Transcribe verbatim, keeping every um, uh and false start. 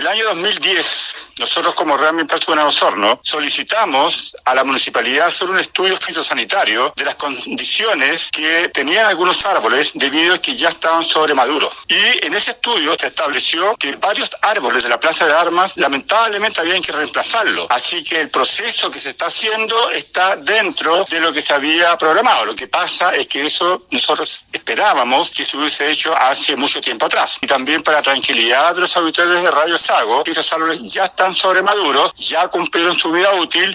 el año dos mil diez, nosotros como Real Ambiental Subvenado Osorno solicitamos a la municipalidad hacer un estudio fitosanitario de las condiciones que tenían algunos árboles debido a que ya estaban sobremaduros. Y en ese estudio se estableció que varios árboles de la Plaza de Armas lamentablemente habían que reemplazarlos. Así que el proceso que se está haciendo está dentro de lo que se había programado. Lo que pasa es que eso nosotros esperábamos que se hubiese hecho hace mucho tiempo atrás. Y también para tranquilidad de los habitantes de Radio Sago, que esos árboles ya están sobremaduros, ya cumplieron su vida útil